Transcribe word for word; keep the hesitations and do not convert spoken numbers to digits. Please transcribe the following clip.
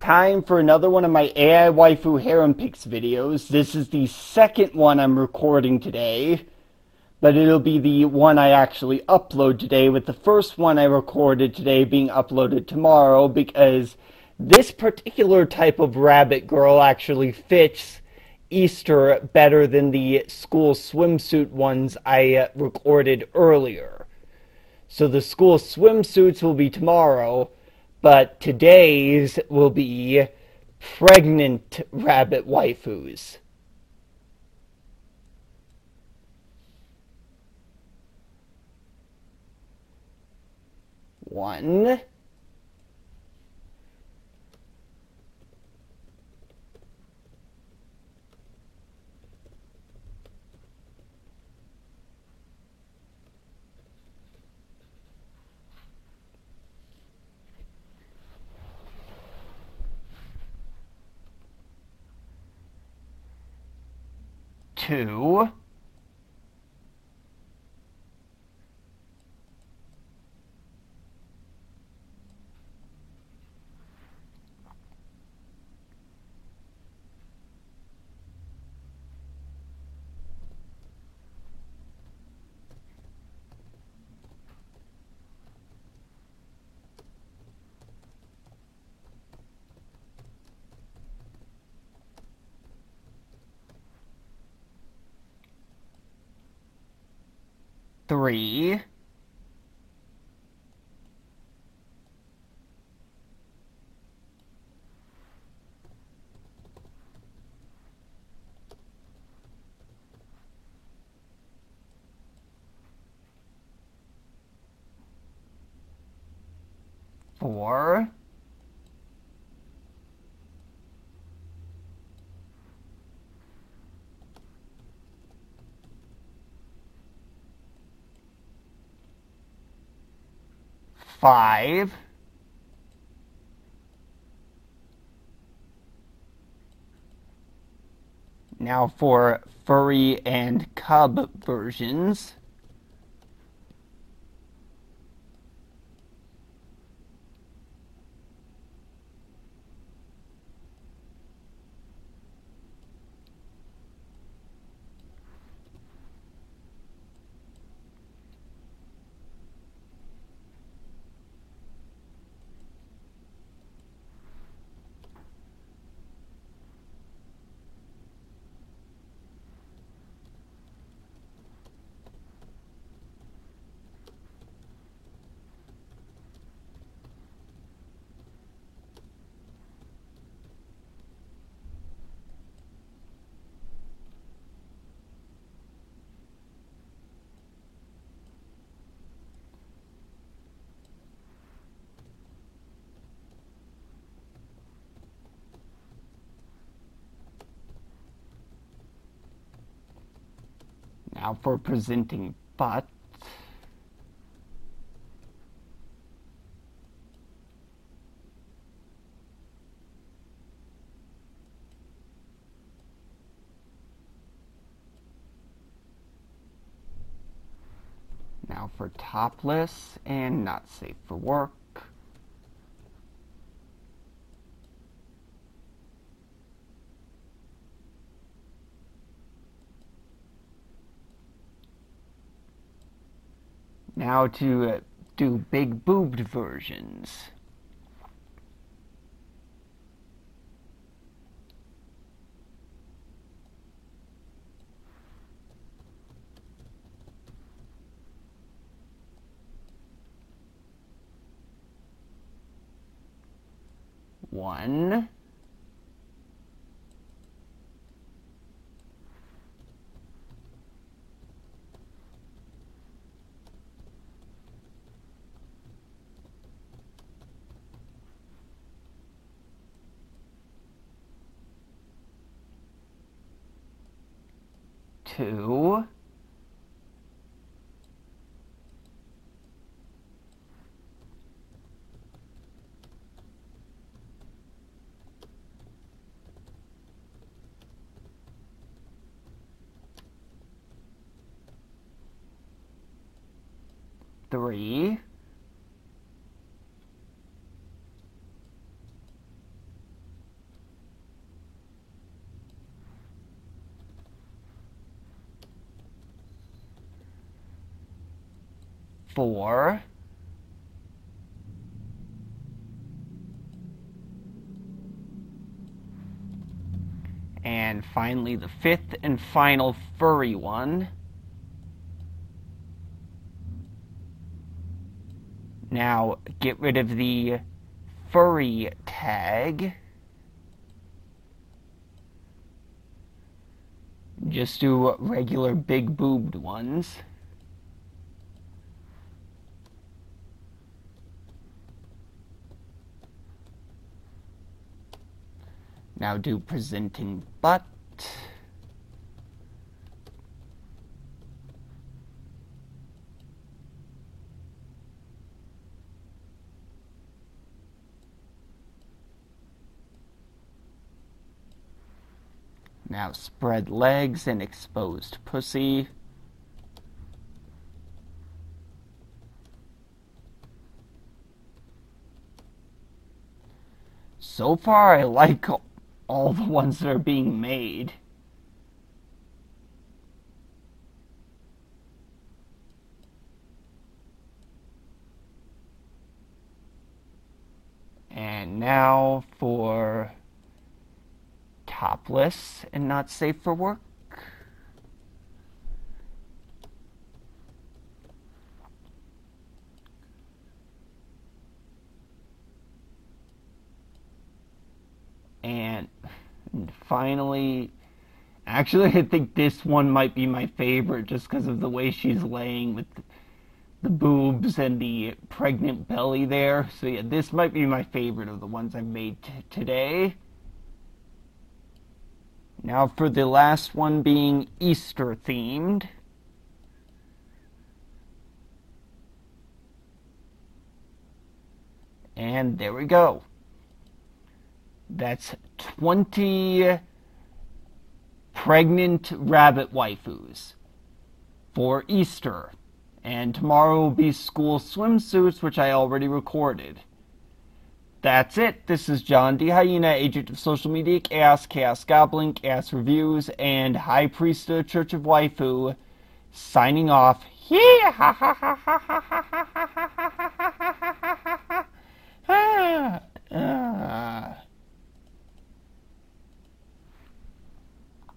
time for another one of my A I Waifu Harem Picks videos. This is the second one I'm recording today, but it'll be the one I actually upload today, with the first one I recorded today being uploaded tomorrow, because this particular type of rabbit girl actually fits Easter better than the school swimsuit ones I uh, recorded earlier. So the school swimsuits will be tomorrow, but today's will be pregnant rabbit waifus. One. Two. Three. Four. Five. Now for furry and cub versions. Now for presenting butt. Now for topless and not safe for work. Now to uh, do big boobed versions. One. Two. Three. four. And finally, the fifth and final furry one. Now, get rid of the furry tag. Just do regular big boobed ones. Now do presenting butt. Now spread legs and exposed pussy. So far, I like all the ones that are being made. And now for topless and not safe for work. And finally, actually I think this one might be my favorite just because of the way she's laying with the boobs and the pregnant belly there. So yeah, this might be my favorite of the ones I've made t today. Now for the last one being Easter themed. And there we go. That's twenty pregnant rabbit waifus for Easter. And tomorrow will be school swimsuits, which I already recorded. That's it. This is John D. Hyena, agent of social media, Chaos, Chaos Goblin, Chaos Reviews, and High Priest of the Church of Waifu, signing off. Ah.